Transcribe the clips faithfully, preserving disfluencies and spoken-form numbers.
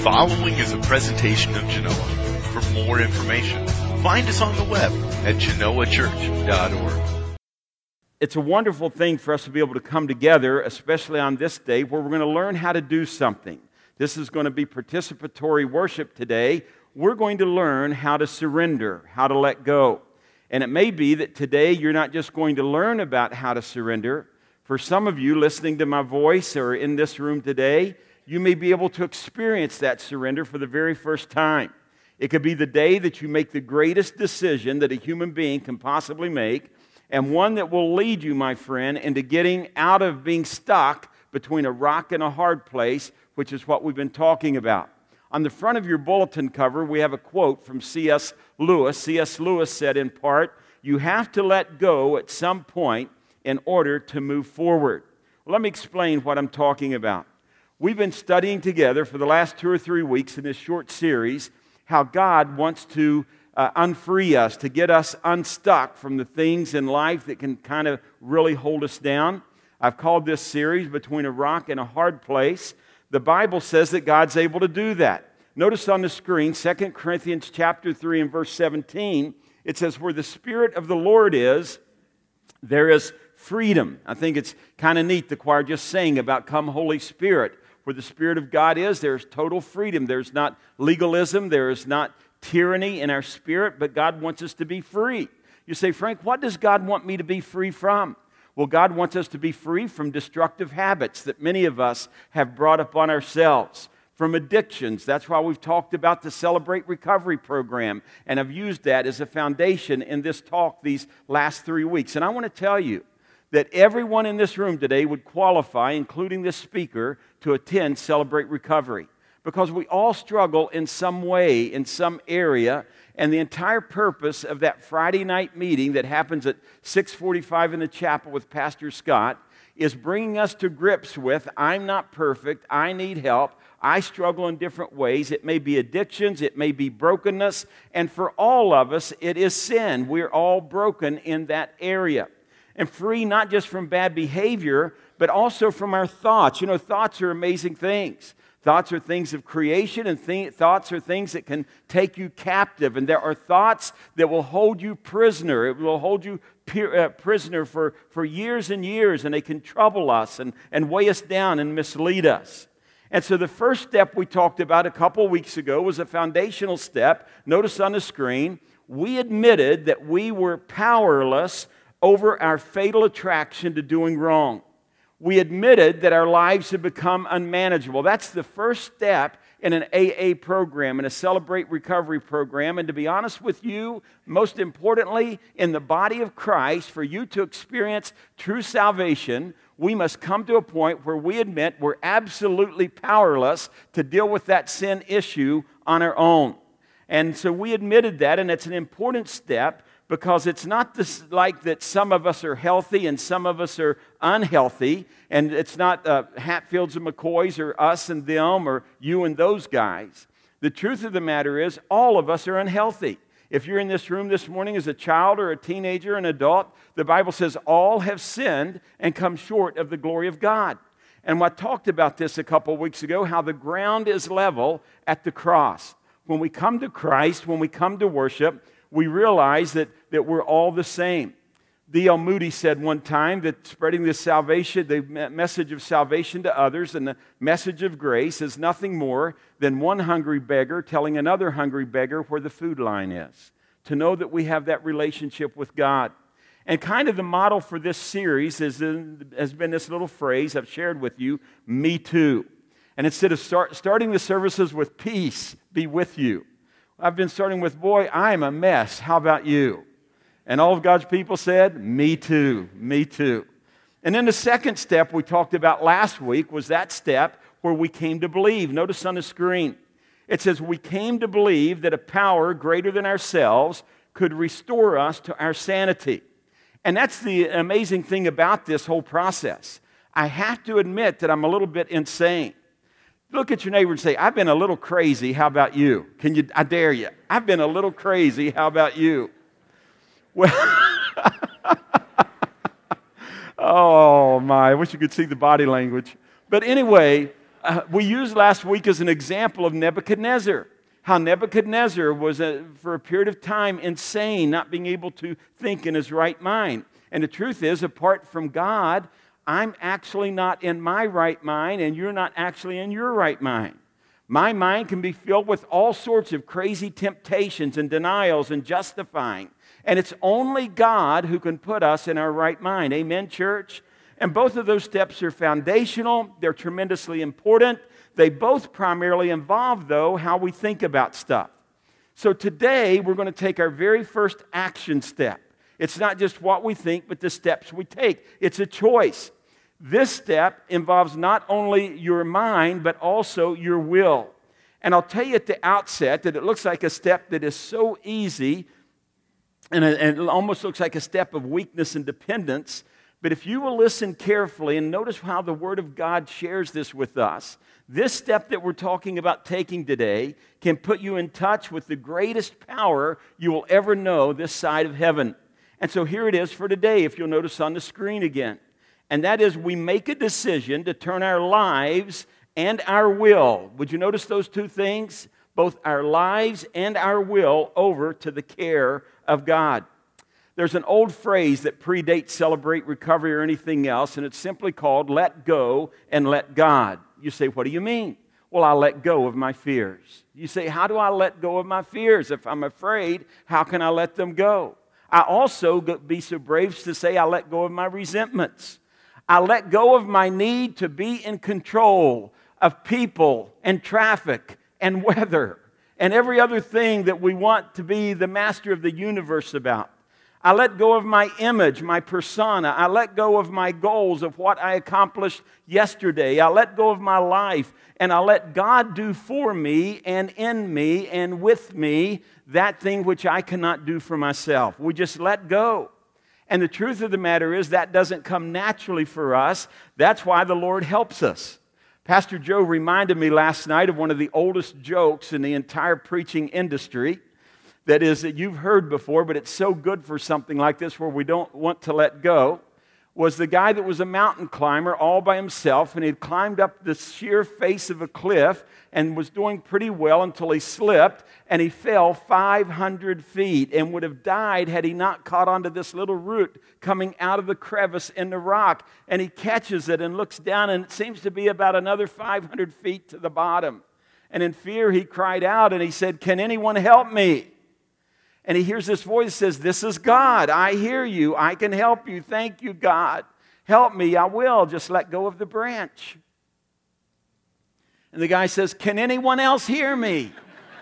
following is a presentation of Genoa. For more information, find us on the web at genoa church dot org. It's a wonderful thing for us to be able to come together, especially on this day, where we're going to learn how to do something. This is going to be participatory worship today. We're going to learn how to surrender, how to let go. And it may be that today you're not just going to learn about how to surrender. For some of you listening to my voice or in this room today, you may be able to experience that surrender for the very first time. It could be the day that you make the greatest decision that a human being can possibly make, and one that will lead you, my friend, into getting out of being stuck between a rock and a hard place, which is what we've been talking about. On the front of your bulletin cover, we have a quote from C S Lewis. C S Lewis said in part, "You have to let go at some point in order to move forward." Well, let me explain what I'm talking about. We've been studying together for the last two or three weeks in this short series how God wants to uh, unfree us, to get us unstuck from the things in life that can kind of really hold us down. I've called this series Between a Rock and a Hard Place. The Bible says that God's able to do that. Notice on the screen, Second Corinthians chapter three and verse seventeen, it says, "Where the Spirit of the Lord is, there is freedom." I think it's kind of neat, the choir just sang about "Come Holy Spirit." Where the Spirit of God is, there's total freedom. There's not legalism. There is not tyranny in our spirit, but God wants us to be free. You say, "Frank, what does God want me to be free from?" Well, God wants us to be free from destructive habits that many of us have brought upon ourselves, from addictions. That's why we've talked about the Celebrate Recovery program, and I've used that as a foundation in this talk these last three weeks. And I want to tell you that everyone in this room today would qualify, including this speaker, to attend Celebrate Recovery, because we all struggle in some way, in some area, and the entire purpose of that Friday night meeting that happens at six forty-five in the chapel with Pastor Scott is bringing us to grips with, I'm not perfect, I need help, I struggle in different ways. It may be addictions, it may be brokenness, and for all of us, it is sin. We're all broken in that area. And free not just from bad behavior, but also from our thoughts. You know, thoughts are amazing things. Thoughts are things of creation, and th- thoughts are things that can take you captive. And there are thoughts that will hold you prisoner. It will hold you peer, uh, prisoner for, for years and years, and they can trouble us and, and weigh us down and mislead us. And so the first step we talked about a couple weeks ago was a foundational step. Notice on the screen, we admitted that we were powerless over our fatal attraction to doing wrong. We admitted that our lives had become unmanageable. That's the first step in an A A program, in a Celebrate Recovery program. And to be honest with you, most importantly, in the body of Christ, for you to experience true salvation, we must come to a point where we admit we're absolutely powerless to deal with that sin issue on our own. And so we admitted that, and it's an important step, because it's not this, like that some of us are healthy and some of us are unhealthy, and it's not uh, Hatfields and McCoys or us and them or you and those guys. The truth of the matter is all of us are unhealthy. If you're in this room this morning as a child or a teenager, an adult, the Bible says all have sinned and come short of the glory of God. And I talked about this a couple weeks ago, how the ground is level at the cross. When we come to Christ, when we come to worship, we realize that, that we're all the same. D L Moody said one time that spreading the salvation, the message of salvation to others and the message of grace is nothing more than one hungry beggar telling another hungry beggar where the food line is. To know that we have that relationship with God. And kind of the model for this series is in, has been this little phrase I've shared with you, "Me too." And instead of start, starting the services with "Peace be with you," I've been starting with, "Boy, I'm a mess. How about you?" And all of God's people said, "Me too, me too." And then the second step we talked about last week was that step where we came to believe. Notice on the screen, it says, we came to believe that a power greater than ourselves could restore us to our sanity. And that's the amazing thing about this whole process. I have to admit that I'm a little bit insane. Look at your neighbor and say, "I've been a little crazy. How about you?" Can you? I dare you. "I've been a little crazy. How about you?" Well, oh my, I wish you could see the body language. But anyway, Uh, we used last week as an example of Nebuchadnezzar. How Nebuchadnezzar was, a, for a period of time, insane, not being able to think in his right mind. And the truth is, apart from God, I'm actually not in my right mind, and you're not actually in your right mind. My mind can be filled with all sorts of crazy temptations and denials and justifying. And it's only God who can put us in our right mind. Amen, church? And both of those steps are foundational. They're tremendously important. They both primarily involve, though, how we think about stuff. So today, we're going to take our very first action step. It's not just what we think, but the steps we take. It's a choice. This step involves not only your mind, but also your will. And I'll tell you at the outset that it looks like a step that is so easy, and it almost looks like a step of weakness and dependence. But if you will listen carefully and notice how the Word of God shares this with us, this step that we're talking about taking today can put you in touch with the greatest power you will ever know this side of heaven. And so here it is for today, if you'll notice on the screen again. And that is, we make a decision to turn our lives and our will. Would you notice those two things? Both our lives and our will over to the care of God. There's an old phrase that predates Celebrate Recovery or anything else, and it's simply called let go and let God. You say, what do you mean? Well, I let go of my fears. You say, how do I let go of my fears? If I'm afraid, how can I let them go? I also be so brave to say I let go of my resentments. I let go of my need to be in control of people and traffic and weather and every other thing that we want to be the master of the universe about. I let go of my image, my persona. I let go of my goals of what I accomplished yesterday. I let go of my life, and I let God do for me and in me and with me that thing which I cannot do for myself. We just let go. And the truth of the matter is that doesn't come naturally for us. That's why the Lord helps us. Pastor Joe reminded me last night of one of the oldest jokes in the entire preaching industry. That is, that you've heard before, but it's so good for something like this where we don't want to let go, was the guy that was a mountain climber all by himself, and he'd climbed up the sheer face of a cliff and was doing pretty well until he slipped, and he fell five hundred feet and would have died had he not caught onto this little root coming out of the crevice in the rock. And he catches it and looks down, and it seems to be about another five hundred feet to the bottom. And in fear, he cried out, and he said, "Can anyone help me?" And he hears this voice that says, "This is God. I hear you. I can help you. Thank you, God. Help me. I will. Just let go of the branch." And the guy says, "Can anyone else hear me?"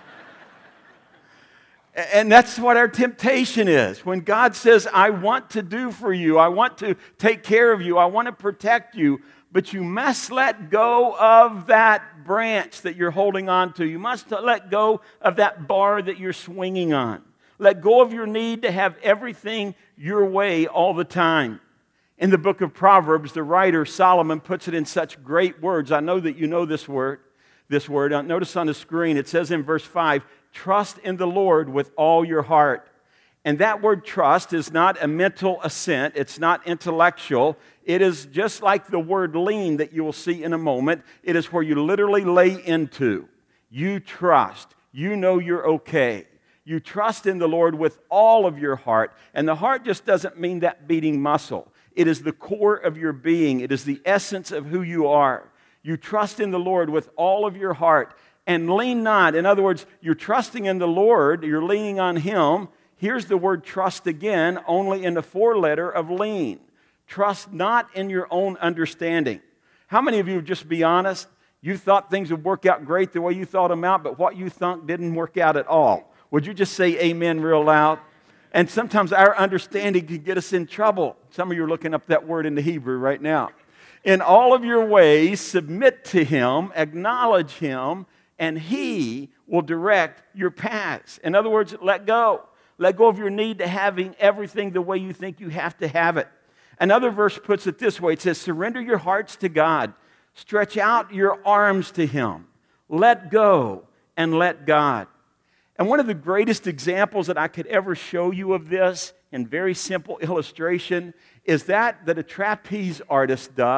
And that's what our temptation is. When God says, "I want to do for you. I want to take care of you. I want to protect you." But you must let go of that branch that you're holding on to. You must let go of that bar that you're swinging on. Let go of your need to have everything your way all the time. In the book of Proverbs, the writer Solomon puts it in such great words. I know that you know this word. This word. Notice on the screen, it says in verse five, "Trust in the Lord with all your heart." And that word trust is not a mental assent. It's not intellectual. It is just like the word lean that you will see in a moment. It is where you literally lay into. You trust. You know you're okay. You trust in the Lord with all of your heart. And the heart just doesn't mean that beating muscle. It is the core of your being. It is the essence of who you are. You trust in the Lord with all of your heart and lean not. In other words, you're trusting in the Lord. You're leaning on Him. Here's the word trust again, only in the four-letter of lean. Trust not in your own understanding. How many of you, just be honest, you thought things would work out great the way you thought them out, but what you thought didn't work out at all? Would you just say amen real loud? And sometimes our understanding can get us in trouble. Some of you are looking up that word in the Hebrew right now. In all of your ways, submit to Him, acknowledge Him, and He will direct your paths. In other words, let go. Let go of your need to having everything the way you think you have to have it. Another verse puts it this way. It says, surrender your hearts to God. Stretch out your arms to Him. Let go and let God. And one of the greatest examples that I could ever show you of this, in very simple illustration, is that that a trapeze artist does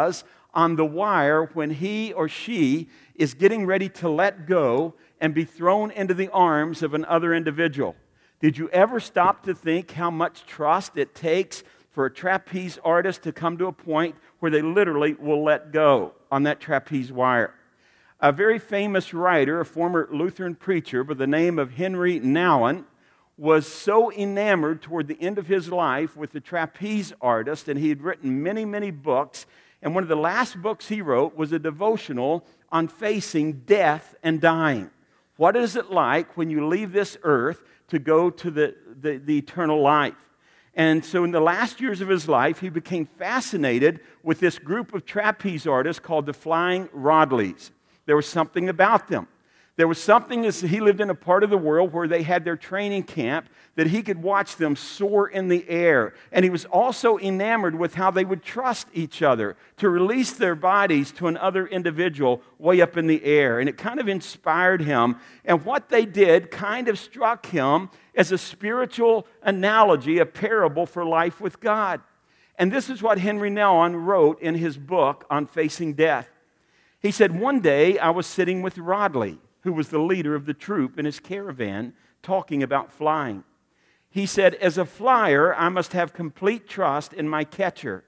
on the wire when he or she is getting ready to let go and be thrown into the arms of another individual. Did you ever stop to think how much trust it takes for a trapeze artist to come to a point where they literally will let go on that trapeze wire? A very famous writer, a former Lutheran preacher by the name of Henry Nouwen, was so enamored toward the end of his life with the trapeze artist, and he had written many, many books. And one of the last books he wrote was a devotional on facing death and dying. What is it like when you leave this earth to go to the, the, the eternal life? And so in the last years of his life, he became fascinated with this group of trapeze artists called the Flying Rodleys. There was something about them. There was something, as he lived in a part of the world where they had their training camp, that he could watch them soar in the air. And he was also enamored with how they would trust each other to release their bodies to another individual way up in the air. And it kind of inspired him. And what they did kind of struck him as a spiritual analogy, a parable for life with God. And this is what Henry Nouwen wrote in his book on facing death. He said, "One day I was sitting with Rodley, who was the leader of the troop in his caravan, talking about flying. He said, as a flyer, I must have complete trust in my catcher.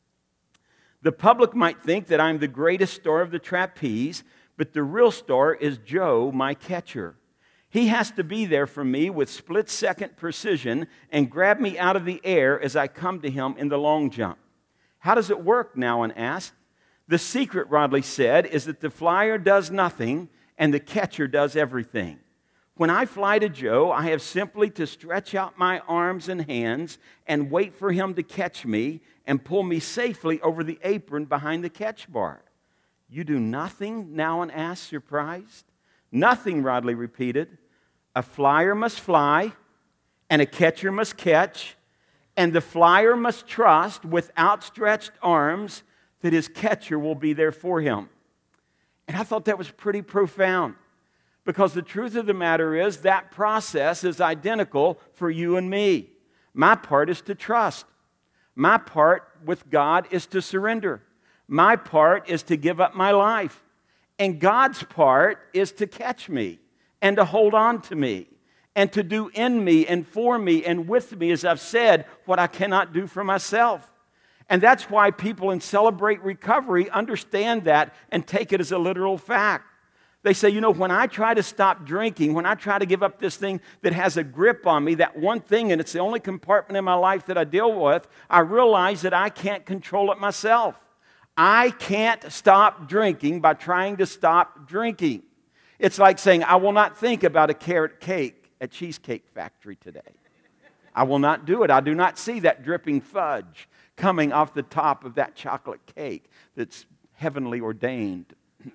The public might think that I'm the greatest star of the trapeze, but the real star is Joe, my catcher. He has to be there for me with split-second precision and grab me out of the air as I come to him in the long jump." "How does it work?" Nouwen asked. "The secret," Rodley said, "is that the flyer does nothing and the catcher does everything. When I fly to Joe, I have simply to stretch out my arms and hands and wait for him to catch me and pull me safely over the apron behind the catch bar." "You do nothing?" Nouwen asked, surprised. "Nothing," Rodley repeated. "A flyer must fly, and a catcher must catch, and the flyer must trust with outstretched arms that his catcher will be there for him." And I thought that was pretty profound, because the truth of the matter is that process is identical for you and me. My part is to trust. My part with God is to surrender. My part is to give up my life. And God's part is to catch me and to hold on to me and to do in me and for me and with me, as I've said, what I cannot do for myself. And that's why people in Celebrate Recovery understand that and take it as a literal fact. They say, you know, when I try to stop drinking, when I try to give up this thing that has a grip on me, that one thing, and it's the only compartment in my life that I deal with, I realize that I can't control it myself. I can't stop drinking by trying to stop drinking. It's like saying, I will not think about a carrot cake at Cheesecake Factory today. I will not do it. I do not see that dripping fudge coming off the top of that chocolate cake that's heavenly ordained.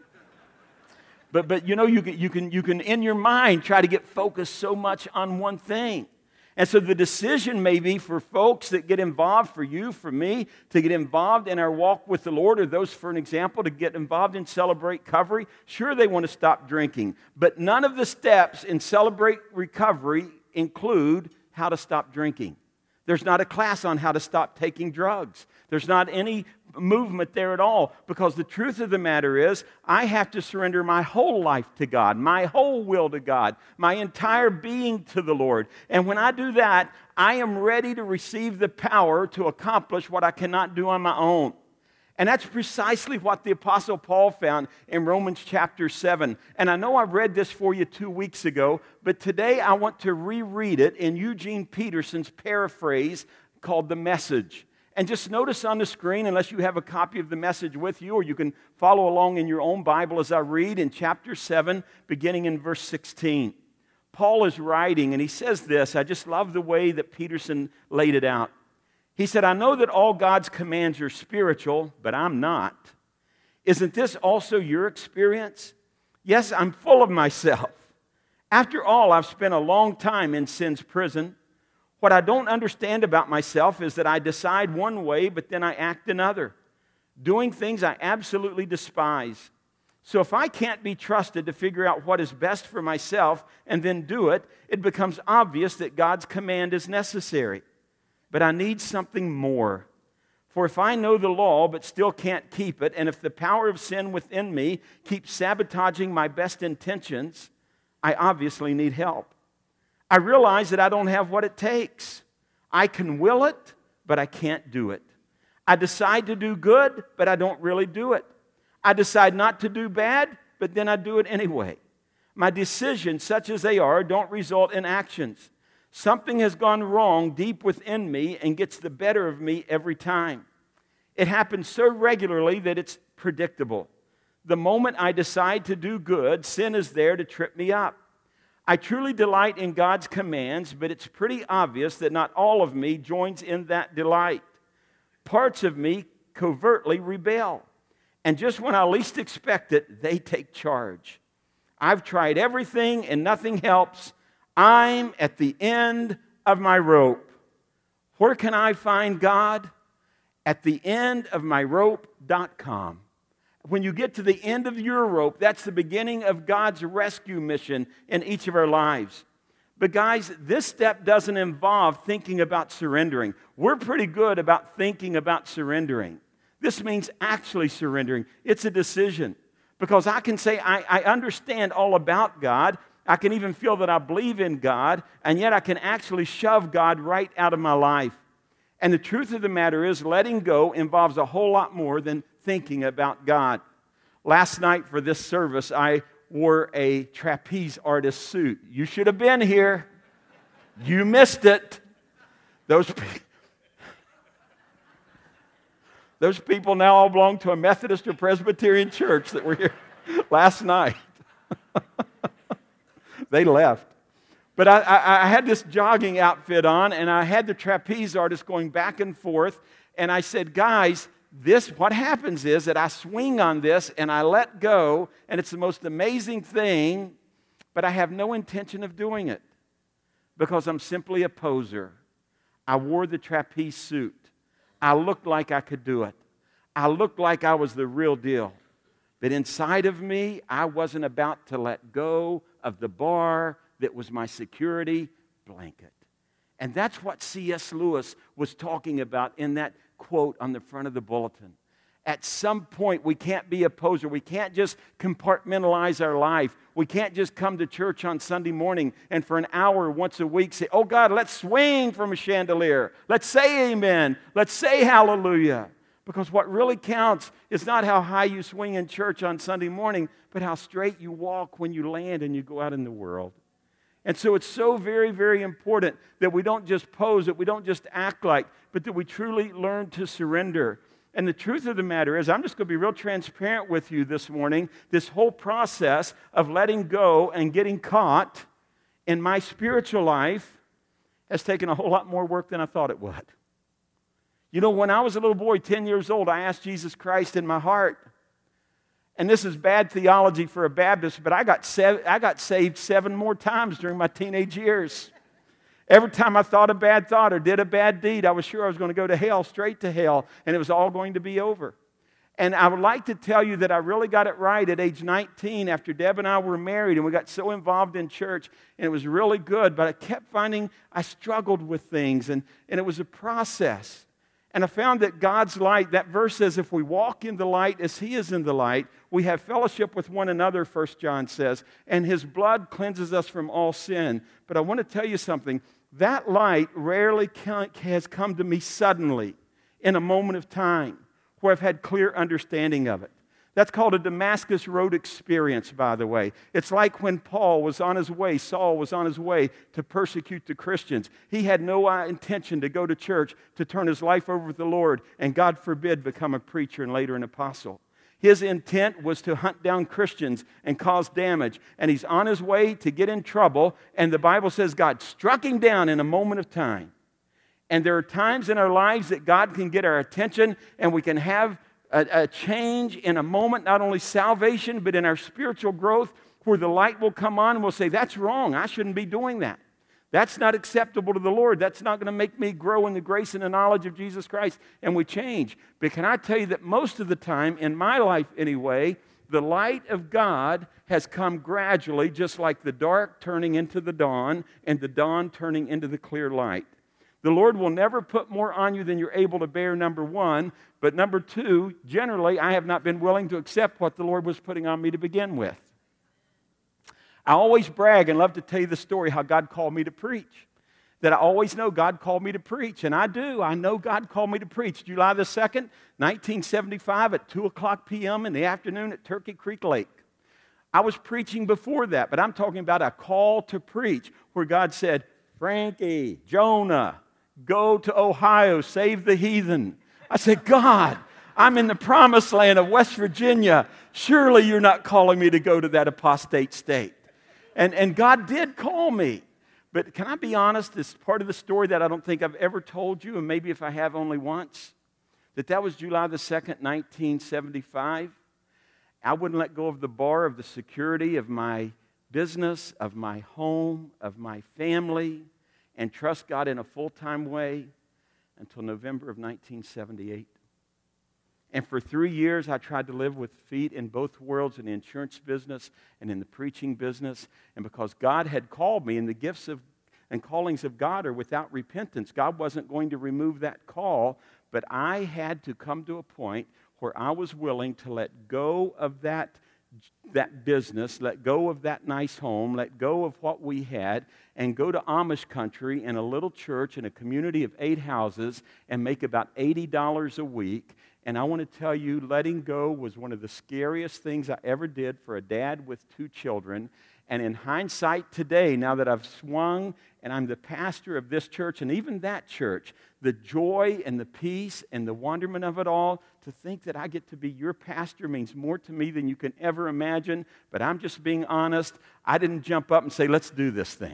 but but you know, you can, you can, you can in your mind try to get focused so much on one thing. And so the decision may be for folks that get involved, for you, for me, to get involved in our walk with the Lord, or those, for an example, to get involved in Celebrate Recovery. Sure, they want to stop drinking, but none of the steps in Celebrate Recovery include how to stop drinking. There's not a class on how to stop taking drugs. There's not any movement there at all, because the truth of the matter is I have to surrender my whole life to God, my whole will to God, my entire being to the Lord. And when I do that, I am ready to receive the power to accomplish what I cannot do on my own. And that's precisely what the Apostle Paul found in Romans chapter seven. And I know I read this for you two weeks ago, but today I want to reread it in Eugene Peterson's paraphrase called The Message. And just notice on the screen, unless you have a copy of the Message with you, or you can follow along in your own Bible as I read in chapter seven, beginning in verse sixteen. Paul is writing, and he says this. I just love the way that Peterson laid it out. He said, I know that all God's commands are spiritual, but I'm not. Isn't this also your experience? Yes, I'm full of myself. After all, I've spent a long time in sin's prison. What I don't understand about myself is that I decide one way, but then I act another, doing things I absolutely despise. So if I can't be trusted to figure out what is best for myself and then do it, it becomes obvious that God's command is necessary. But I need something more. For if I know the law but still can't keep it, and if the power of sin within me keeps sabotaging my best intentions, I obviously need help. I realize that I don't have what it takes. I can will it, but I can't do it. I decide to do good, but I don't really do it. I decide not to do bad, but then I do it anyway. My decisions, such as they are, don't result in actions. Something has gone wrong deep within me and gets the better of me every time. It happens so regularly that it's predictable. The moment I decide to do good, sin is there to trip me up. I truly delight in God's commands, but it's pretty obvious that not all of me joins in that delight. Parts of me covertly rebel. And just when I least expect it, they take charge. I've tried everything and nothing helps. I'm at the end of my rope. Where can I find God? At the end of my rope dot com. When you get to the end of your rope, that's the beginning of God's rescue mission in each of our lives. But guys, this step doesn't involve thinking about surrendering. We're pretty good about thinking about surrendering. This means actually surrendering. It's a decision. Because I can say, I, I understand all about God. I can even feel that I believe in God. And yet I can actually shove God right out of my life. And the truth of the matter is, letting go involves a whole lot more than thinking about God. Last night for this service, I wore a trapeze artist suit. You should have been here. You missed it. Those people... Those people now all belong to a Methodist or Presbyterian church that were here last night. They left. But I, I, I had this jogging outfit on, and I had the trapeze artist going back and forth. And I said, guys, this, what happens is that I swing on this, and I let go, and it's the most amazing thing, but I have no intention of doing it because I'm simply a poser. I wore the trapeze suit. I looked like I could do it. I looked like I was the real deal. But inside of me, I wasn't about to let go of the bar that was my security blanket. And that's what C S Lewis was talking about in that quote on the front of the bulletin. At some point, we can't be a poser. We can't just compartmentalize our life. We can't just come to church on Sunday morning and for an hour once a week say, oh God, let's swing from a chandelier. Let's say amen. Let's say hallelujah. Because what really counts is not how high you swing in church on Sunday morning, but how straight you walk when you land and you go out in the world. And so it's so very, very important that we don't just pose, that we don't just act like, but that we truly learn to surrender. And the truth of the matter is, I'm just going to be real transparent with you this morning. This whole process of letting go and getting caught in my spiritual life has taken a whole lot more work than I thought it would. You know, when I was a little boy, ten years old, I asked Jesus Christ in my heart. And this is bad theology for a Baptist, but I got sev- I got saved seven more times during my teenage years. Every time I thought a bad thought or did a bad deed, I was sure I was going to go to hell, straight to hell, and it was all going to be over. And I would like to tell you that I really got it right at age nineteen after Deb and I were married, and we got so involved in church, and it was really good, but I kept finding I struggled with things, and, and it was a process. And I found that God's light, that verse says, if we walk in the light as He is in the light, we have fellowship with one another, First John says, and His blood cleanses us from all sin. But I want to tell you something. That light rarely has come to me suddenly in a moment of time where I've had clear understanding of it. That's called a Damascus Road experience, by the way. It's like when Paul was on his way, Saul was on his way to persecute the Christians. He had no intention to go to church, to turn his life over to the Lord, and God forbid, become a preacher and later an apostle. His intent was to hunt down Christians and cause damage. And he's on his way to get in trouble, and the Bible says God struck him down in a moment of time. And there are times in our lives that God can get our attention, and we can have A, a change in a moment, not only salvation, but in our spiritual growth, where the light will come on and we'll say, that's wrong. I shouldn't be doing that. That's not acceptable to the Lord. That's not going to make me grow in the grace and the knowledge of Jesus Christ. And we change. But can I tell you that most of the time, in my life anyway, the light of God has come gradually, just like the dark turning into the dawn and the dawn turning into the clear light. The Lord will never put more on you than you're able to bear, number one. But number two, generally, I have not been willing to accept what the Lord was putting on me to begin with. I always brag and love to tell you the story how God called me to preach. That I always know God called me to preach. And I do. I know God called me to preach. July the second, nineteen seventy-five at two o'clock p.m. in the afternoon at Turkey Creek Lake. I was preaching before that, but I'm talking about a call to preach where God said, Frankie, Jonah, go to Ohio, save the heathen. I said, God, I'm in the promised land of West Virginia. Surely you're not calling me to go to that apostate state. And, and God did call me. But can I be honest, this part of the story that I don't think I've ever told you, and maybe if I have only once, that that was July the second, nineteen seventy-five. I wouldn't let go of the bar of the security of my business, of my home, of my family, and trust God in a full-time way until November of nineteen seventy-eight. And for three years, I tried to live with feet in both worlds, in the insurance business and in the preaching business. And because God had called me, and the gifts of and callings of God are without repentance, God wasn't going to remove that call, but I had to come to a point where I was willing to let go of that, that business, let go of that nice home, let go of what we had, and go to Amish country in a little church in a community of eight houses and make about eighty dollars a week. And I want to tell you, letting go was one of the scariest things I ever did for a dad with two children. And in hindsight today, now that I've swung and I'm the pastor of this church and even that church, the joy and the peace and the wonderment of it all, to think that I get to be your pastor means more to me than you can ever imagine. But I'm just being honest. I didn't jump up and say, let's do this thing.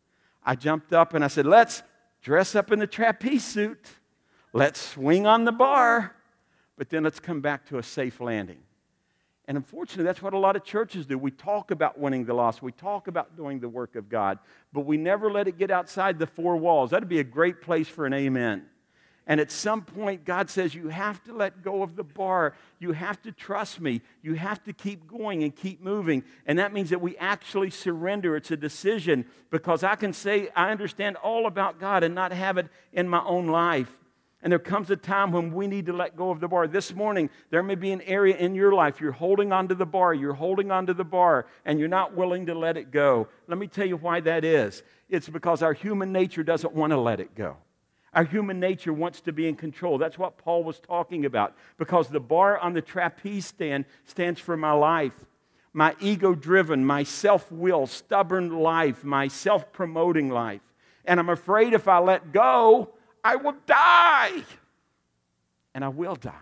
I jumped up and I said, let's dress up in the trapeze suit. Let's swing on the bar. But then let's come back to a safe landing. And unfortunately, that's what a lot of churches do. We talk about winning the lost. We talk about doing the work of God. But we never let it get outside the four walls. That would be a great place for an amen. And at some point, God says, you have to let go of the bar. You have to trust me. You have to keep going and keep moving. And that means that we actually surrender. It's a decision, because I can say I understand all about God and not have it in my own life. And there comes a time when we need to let go of the bar. This morning, there may be an area in your life you're holding onto the bar, you're holding onto the bar, and you're not willing to let it go. Let me tell you why that is. It's because our human nature doesn't want to let it go. Our human nature wants to be in control. That's what Paul was talking about. Because the bar on the trapeze stand stands for my life. My ego-driven, my self-will, stubborn life, my self-promoting life. And I'm afraid if I let go, I will die. And I will die.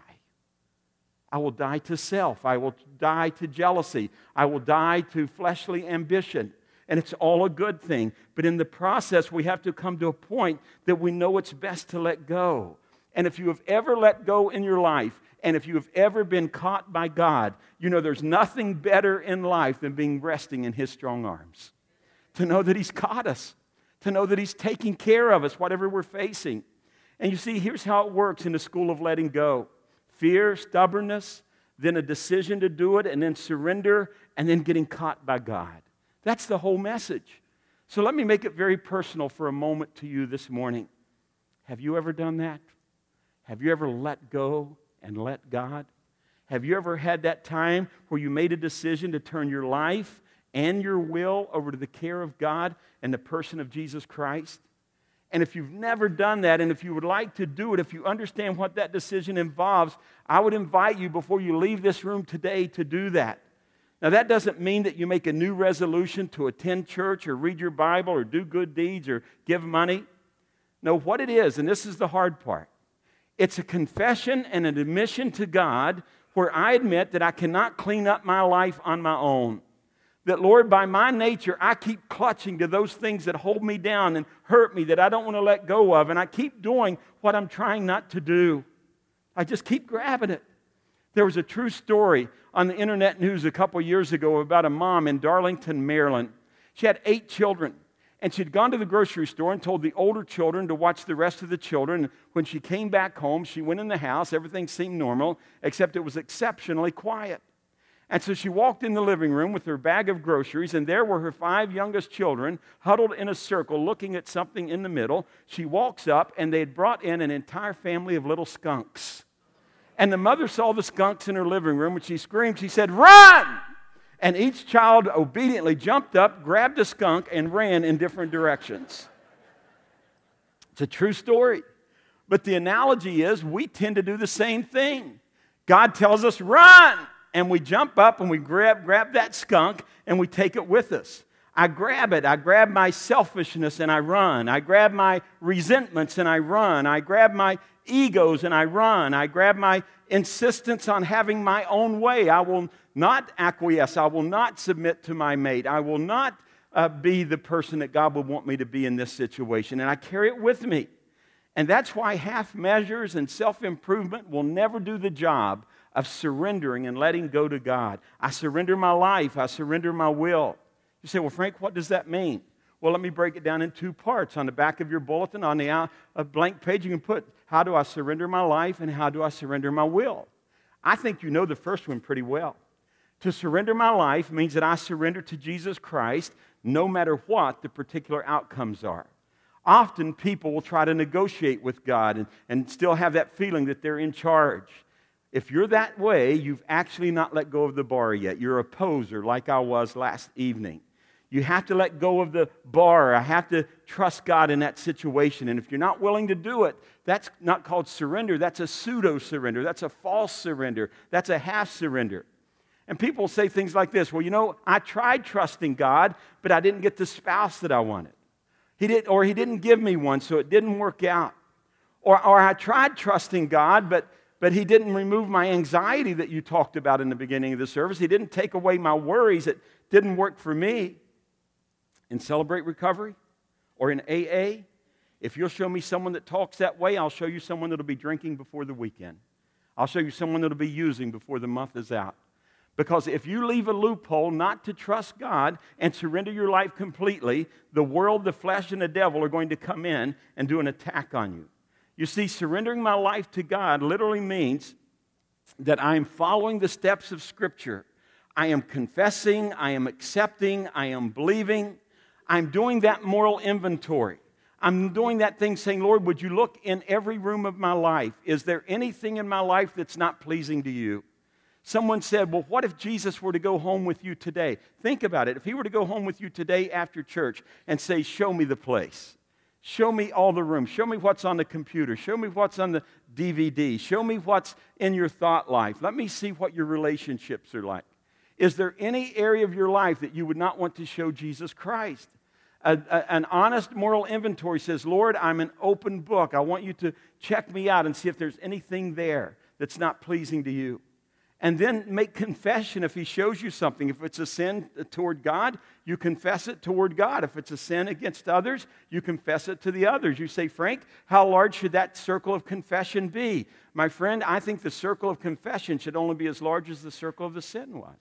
I will die to self. I will die to jealousy. I will die to fleshly ambition. And it's all a good thing. But in the process, we have to come to a point that we know it's best to let go. And if you have ever let go in your life, and if you have ever been caught by God, you know there's nothing better in life than being resting in His strong arms. To know that He's caught us. To know that He's taking care of us, whatever we're facing. And you see, here's how it works in the school of letting go. Fear, stubbornness, then a decision to do it, and then surrender, and then getting caught by God. That's the whole message. So let me make it very personal for a moment to you this morning. Have you ever done that? Have you ever let go and let God? Have you ever had that time where you made a decision to turn your life and your will over to the care of God and the person of Jesus Christ? And if you've never done that, and if you would like to do it, if you understand what that decision involves, I would invite you before you leave this room today to do that. Now, that doesn't mean that you make a new resolution to attend church or read your Bible or do good deeds or give money. No, what it is, and this is the hard part, it's a confession and an admission to God where I admit that I cannot clean up my life on my own. That, Lord, by my nature, I keep clutching to those things that hold me down and hurt me, that I don't want to let go of. And I keep doing what I'm trying not to do. I just keep grabbing it. There was a true story on the internet news a couple years ago about a mom in Darlington, Maryland. She had eight children. And she'd gone to the grocery store and told the older children to watch the rest of the children. When she came back home, she went in the house. Everything seemed normal, except it was exceptionally quiet. And so she walked in the living room with her bag of groceries, and there were her five youngest children huddled in a circle looking at something in the middle. She walks up, and they had brought in an entire family of little skunks. And the mother saw the skunks in her living room, and she screamed. She said, "Run!" And each child obediently jumped up, grabbed a skunk, and ran in different directions. It's a true story. But the analogy is we tend to do the same thing. God tells us, "Run!" And we jump up and we grab, grab that skunk and we take it with us. I grab it. I grab my selfishness and I run. I grab my resentments and I run. I grab my egos and I run. I grab my insistence on having my own way. I will not acquiesce. I will not submit to my mate. I will not uh, be the person that God would want me to be in this situation. And I carry it with me. And that's why half measures and self-improvement will never do the job of surrendering and letting go to God. I surrender my life. I surrender my will. You say, "Well, Frank, what does that mean?" Well, let me break it down in two parts. On the back of your bulletin, on the out, a blank page, you can put, how do I surrender my life and how do I surrender my will? I think you know the first one pretty well. To surrender my life means that I surrender to Jesus Christ no matter what the particular outcomes are. Often people will try to negotiate with God and, and still have that feeling that they're in charge. If you're that way, you've actually not let go of the bar yet. You're a poser like I was last evening. You have to let go of the bar. I have to trust God in that situation. And if you're not willing to do it, that's not called surrender. That's a pseudo-surrender. That's a false surrender. That's a half surrender. And people say things like this, "Well, you know, I tried trusting God, but I didn't get the spouse that I wanted. He did, or He didn't give me one, so it didn't work out. Or, or I tried trusting God, but But He didn't remove my anxiety that you talked about in the beginning of the service. He didn't take away my worries. It didn't work for me." In Celebrate Recovery or in A A, if you'll show me someone that talks that way, I'll show you someone that will be drinking before the weekend. I'll show you someone that will be using before the month is out. Because if you leave a loophole not to trust God and surrender your life completely, the world, the flesh, and the devil are going to come in and do an attack on you. You see, surrendering my life to God literally means that I am following the steps of Scripture. I am confessing, I am accepting, I am believing. I'm doing that moral inventory. I'm doing that thing saying, "Lord, would you look in every room of my life? Is there anything in my life that's not pleasing to you?" Someone said, "Well, what if Jesus were to go home with you today?" Think about it. If He were to go home with you today after church and say, "Show me the place. Show me all the rooms. Show me what's on the computer. Show me what's on the D V D. Show me what's in your thought life. Let me see what your relationships are like." Is there any area of your life that you would not want to show Jesus Christ? A, a, an honest moral inventory says, "Lord, I'm an open book. I want you to check me out and see if there's anything there that's not pleasing to you." And then make confession if He shows you something. If it's a sin toward God, you confess it toward God. If it's a sin against others, you confess it to the others. You say, "Frank, how large should that circle of confession be?" My friend, I think the circle of confession should only be as large as the circle of the sin was.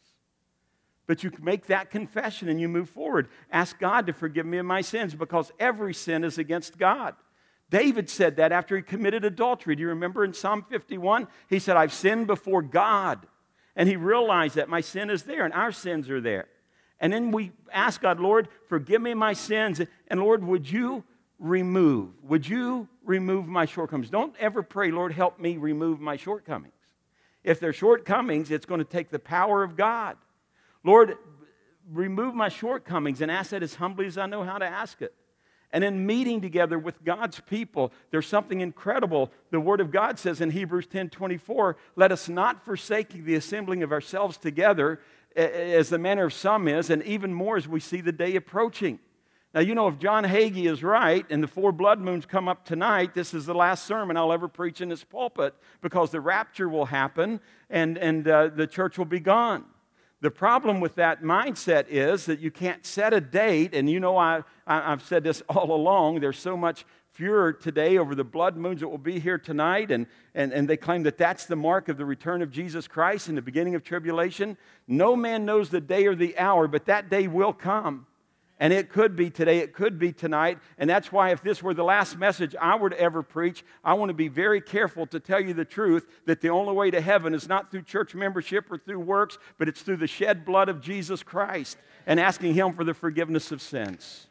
But you make that confession and you move forward. Ask God to forgive me of my sins because every sin is against God. David said that after he committed adultery. Do you remember in Psalm fifty-one? He said, "I've sinned before God." And he realized that my sin is there and our sins are there. And then we ask God, "Lord, forgive me my sins. And Lord, would you remove? Would you remove my shortcomings?" Don't ever pray, "Lord, help me remove my shortcomings." If they're shortcomings, it's going to take the power of God. "Lord, remove my shortcomings," and ask that as humbly as I know how to ask it. And in meeting together with God's people, there's something incredible. The Word of God says in Hebrews ten twenty-four, "Let us not forsake the assembling of ourselves together, as the manner of some is, and even more as we see the day approaching." Now, you know, if John Hagee is right and the four blood moons come up tonight, this is the last sermon I'll ever preach in this pulpit because the rapture will happen and, and uh, the church will be gone. The problem with that mindset is that you can't set a date, and you know I, I, I've said this all along, there's so much furor today over the blood moons that will be here tonight, and, and, and they claim that that's the mark of the return of Jesus Christ in the beginning of tribulation. No man knows the day or the hour, but that day will come. And it could be today, it could be tonight. And that's why if this were the last message I were to ever preach, I want to be very careful to tell you the truth that the only way to heaven is not through church membership or through works, but it's through the shed blood of Jesus Christ and asking Him for the forgiveness of sins.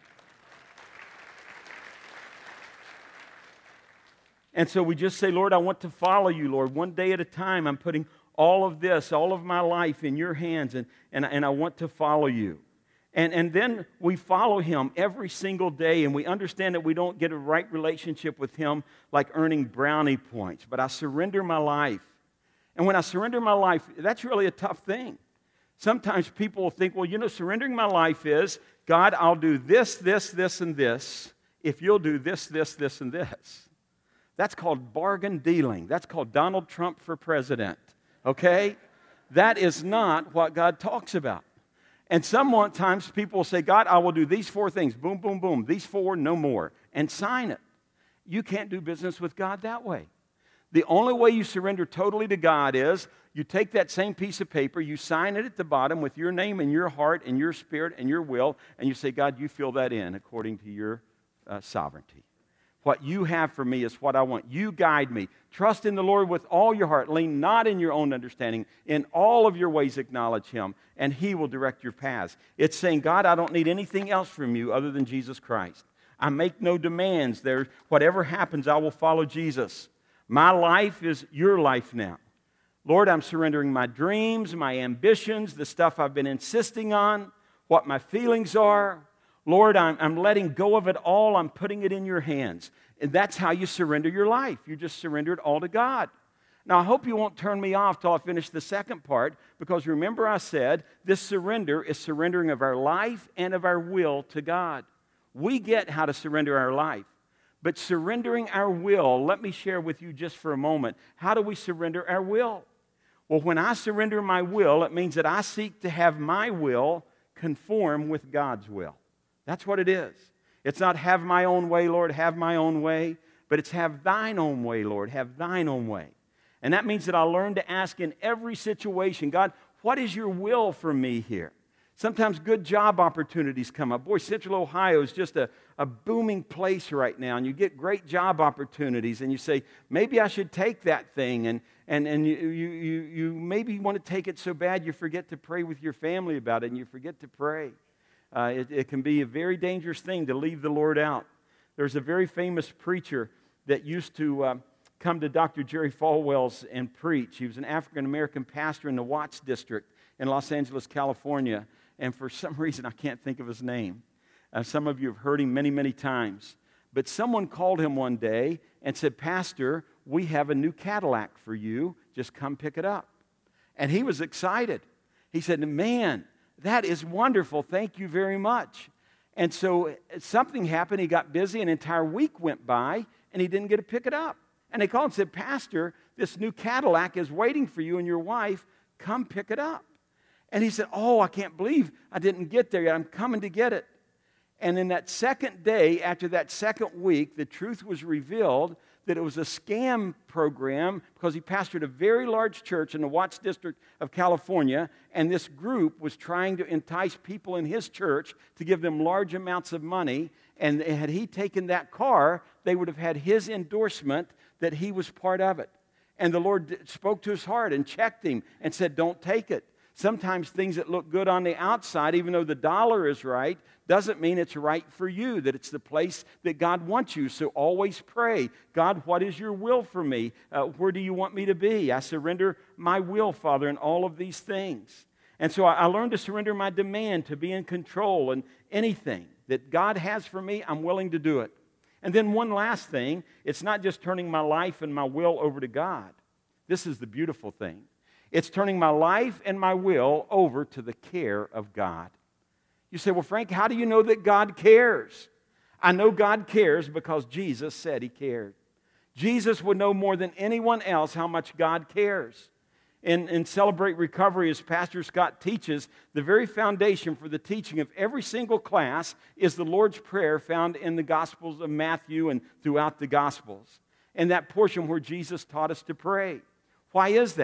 And so we just say, Lord, I want to follow you, Lord. One day at a time, I'm putting all of this, all of my life in your hands, and, and, and I want to follow you. And, and then we follow Him every single day, and we understand that we don't get a right relationship with Him like earning brownie points. But I surrender my life. And when I surrender my life, that's really a tough thing. Sometimes people will think, well, you know, surrendering my life is, God, I'll do this, this, this, and this if you'll do this, this, this, and this. That's called bargain dealing. That's called Donald Trump for president, okay? That is not what God talks about. And sometimes people will say, God, I will do these four things. Boom, boom, boom. These four, no more. And sign it. You can't do business with God that way. The only way you surrender totally to God is you take that same piece of paper, you sign it at the bottom with your name and your heart and your spirit and your will, and you say, God, you fill that in according to your uh, sovereignty. What you have for me is what I want. You guide me. Trust in the Lord with all your heart. Lean not in your own understanding. In all of your ways acknowledge Him, and He will direct your paths. It's saying, God, I don't need anything else from you other than Jesus Christ. I make no demands. There, whatever happens, I will follow Jesus. My life is your life now. Lord, I'm surrendering my dreams, my ambitions, the stuff I've been insisting on, what my feelings are. Lord, I'm, I'm letting go of it all. I'm putting it in your hands. And that's how you surrender your life. You just surrender it all to God. Now, I hope you won't turn me off till I finish the second part, because remember I said this surrender is surrendering of our life and of our will to God. We get how to surrender our life. But surrendering our will, let me share with you just for a moment, how do we surrender our will? Well, when I surrender my will, it means that I seek to have my will conform with God's will. That's what it is. It's not have my own way, Lord, have my own way, but it's have thine own way, Lord, have thine own way. And that means that I learn to ask in every situation, God, what is your will for me here? Sometimes good job opportunities come up. Boy, Central Ohio is just a, a booming place right now, and you get great job opportunities, and you say, maybe I should take that thing, and, and, and you, you, you, you maybe want to take it so bad you forget to pray with your family about it, and you forget to pray. Uh, it, it can be a very dangerous thing to leave the Lord out. There's a very famous preacher that used to uh, come to Doctor Jerry Falwell's and preach. He was an African-American pastor in the Watts District in Los Angeles, California. And for some reason, I can't think of his name. Uh, some of you have heard him many, many times. But someone called him one day and said, Pastor, we have a new Cadillac for you. Just come pick it up. And he was excited. He said, man, that is wonderful. Thank you very much. And so something happened. He got busy. An entire week went by, and he didn't get to pick it up. And they called and said, Pastor, this new Cadillac is waiting for you and your wife. Come pick it up. And he said, oh, I can't believe I didn't get there yet. I'm coming to get it. And in that second day, after that second week, the truth was revealed that it was a scam program, because he pastored a very large church in the Watts District of California, and this group was trying to entice people in his church to give them large amounts of money, and had he taken that car, they would have had his endorsement that he was part of it. And the Lord spoke to his heart and checked him and said, don't take it. Sometimes things that look good on the outside, even though the dollar is right, doesn't mean it's right for you, that it's the place that God wants you. So always pray, God, what is your will for me? Uh, where do you want me to be? I surrender my will, Father, in all of these things. And so I, I learned to surrender my demand to be in control, and anything that God has for me, I'm willing to do it. And then one last thing, it's not just turning my life and my will over to God. This is the beautiful thing. It's turning my life and my will over to the care of God. You say, well, Frank, how do you know that God cares? I know God cares because Jesus said He cared. Jesus would know more than anyone else how much God cares. In, in Celebrate Recovery, as Pastor Scott teaches, the very foundation for the teaching of every single class is the Lord's Prayer found in the Gospels of Matthew and throughout the Gospels. And that portion where Jesus taught us to pray. Why is that?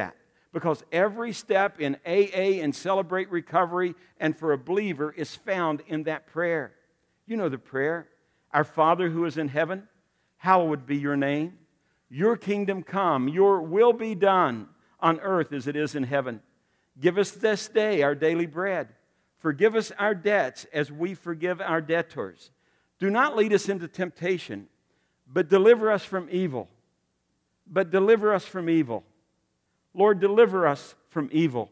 Because every step in A A and Celebrate Recovery and for a believer is found in that prayer. You know the prayer. Our Father who is in heaven, hallowed be your name. Your kingdom come, your will be done on earth as it is in heaven. Give us this day our daily bread. Forgive us our debts as we forgive our debtors. Do not lead us into temptation, but deliver us from evil. But deliver us from evil. Lord, deliver us from evil.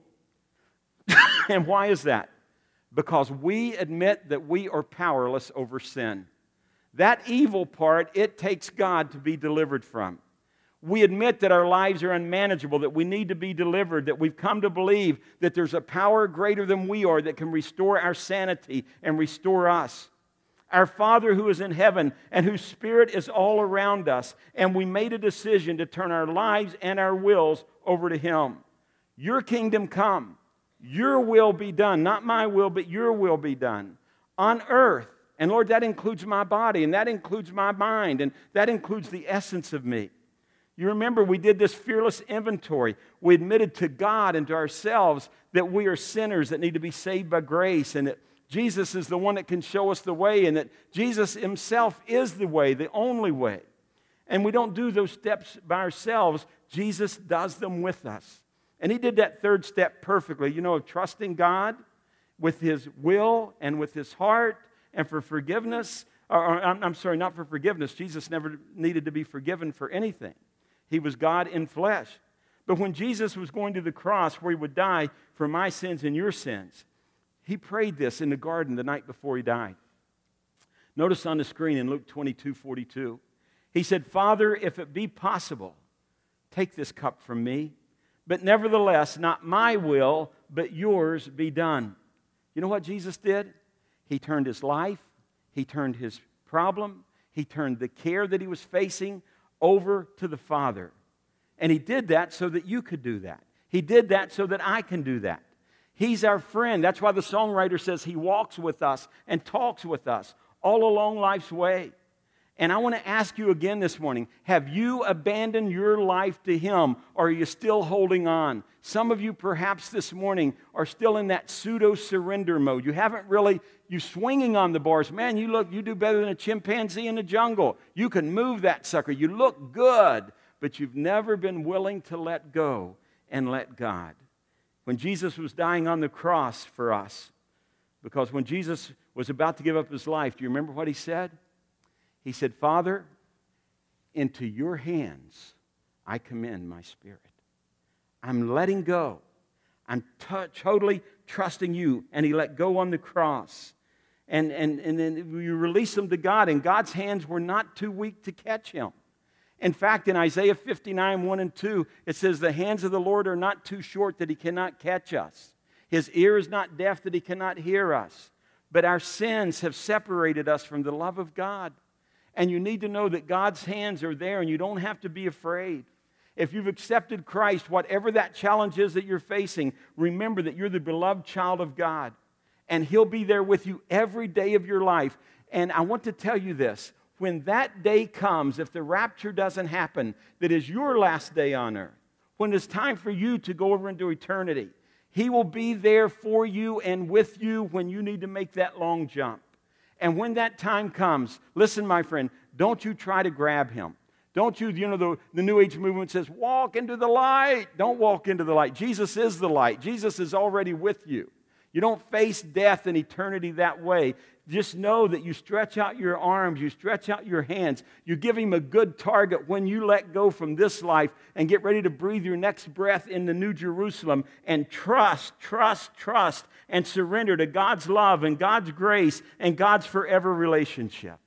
And why is that? Because we admit that we are powerless over sin. That evil part, it takes God to be delivered from. We admit that our lives are unmanageable, that we need to be delivered, that we've come to believe that there's a power greater than we are that can restore our sanity and restore us. Our Father who is in heaven and whose Spirit is all around us, and we made a decision to turn our lives and our wills over to Him. Your kingdom come, your will be done, not my will, but your will be done on earth. And Lord, that includes my body, and that includes my mind, and that includes the essence of me. You remember we did this fearless inventory. We admitted to God and to ourselves that we are sinners that need to be saved by grace, and that Jesus is the one that can show us the way, and that Jesus Himself is the way, the only way. And we don't do those steps by ourselves. Jesus does them with us. And He did that third step perfectly, you know, of trusting God with His will and with His heart and for forgiveness. Or, or I'm, I'm sorry, not for forgiveness. Jesus never needed to be forgiven for anything. He was God in flesh. But when Jesus was going to the cross where He would die for my sins and your sins, He prayed this in the garden the night before He died. Notice on the screen in Luke twenty-two forty-two, He said, Father, if it be possible, take this cup from me, but nevertheless, not my will, but yours be done. You know what Jesus did? He turned His life, He turned His problem, He turned the care that He was facing over to the Father. And He did that so that you could do that. He did that so that I can do that. He's our friend. That's why the songwriter says He walks with us and talks with us all along life's way. And I want to ask you again this morning, have you abandoned your life to Him, or are you still holding on? Some of you perhaps this morning are still in that pseudo-surrender mode. You haven't really, you're swinging on the bars. Man, you look, you do better than a chimpanzee in the jungle. You can move that sucker. You look good, but you've never been willing to let go and let God. When Jesus was dying on the cross for us, because when Jesus was about to give up His life, do you remember what He said? He said, Father, into your hands I commend my spirit. I'm letting go. I'm t- totally trusting you. And He let go on the cross. And, and, and then you release Him to God, and God's hands were not too weak to catch Him. In fact, in Isaiah fifty-nine, one and two, it says, the hands of the Lord are not too short that He cannot catch us. His ear is not deaf that He cannot hear us. But our sins have separated us from the love of God. And you need to know that God's hands are there, and you don't have to be afraid. If you've accepted Christ, whatever that challenge is that you're facing, remember that you're the beloved child of God. And He'll be there with you every day of your life. And I want to tell you this. When that day comes, if the rapture doesn't happen, that is your last day on earth, when it's time for you to go over into eternity, He will be there for you and with you when you need to make that long jump. And when that time comes, listen, my friend, don't you try to grab Him. Don't you, you know, the, the New Age movement says, walk into the light. Don't walk into the light. Jesus is the light. Jesus is already with you. You don't face death and eternity that way. Just know that you stretch out your arms, you stretch out your hands, you give Him a good target when you let go from this life and get ready to breathe your next breath in the New Jerusalem, and trust, trust, trust, and surrender to God's love and God's grace and God's forever relationship.